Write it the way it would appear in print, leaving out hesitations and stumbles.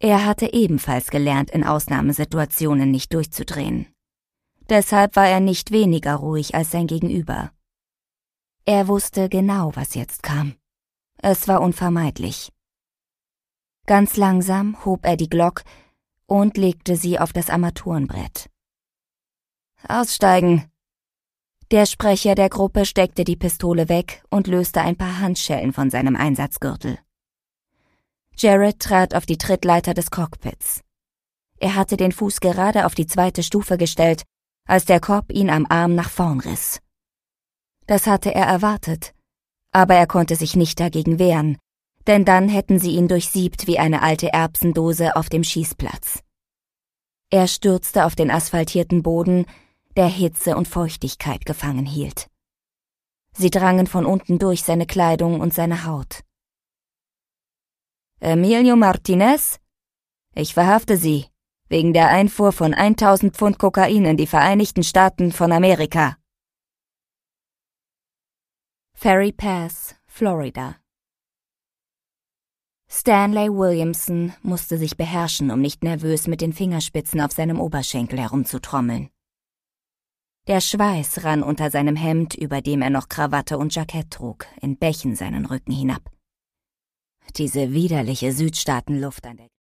Er hatte ebenfalls gelernt, in Ausnahmesituationen nicht durchzudrehen. Deshalb war er nicht weniger ruhig als sein Gegenüber. Er wusste genau, was jetzt kam. Es war unvermeidlich. Ganz langsam hob er die Glock und legte sie auf das Armaturenbrett. »Aussteigen!« Der Sprecher der Gruppe steckte die Pistole weg und löste ein paar Handschellen von seinem Einsatzgürtel. Jared trat auf die Trittleiter des Cockpits. Er hatte den Fuß gerade auf die 2. Stufe gestellt, als der Cop ihn am Arm nach vorn riss. Das hatte er erwartet, aber er konnte sich nicht dagegen wehren, denn dann hätten sie ihn durchsiebt wie eine alte Erbsendose auf dem Schießplatz. Er stürzte auf den asphaltierten Boden, der Hitze und Feuchtigkeit gefangen hielt. Sie drangen von unten durch seine Kleidung und seine Haut. »Emilio Martinez? Ich verhafte Sie, wegen der Einfuhr von 1000 Pfund Kokain in die Vereinigten Staaten von Amerika.« Ferry Pass, Florida. Stanley Williamson musste sich beherrschen, um nicht nervös mit den Fingerspitzen auf seinem Oberschenkel herumzutrommeln. Der Schweiß rann unter seinem Hemd, über dem er noch Krawatte und Jackett trug, in Bächen seinen Rücken hinab. Diese widerliche Südstaatenluft an der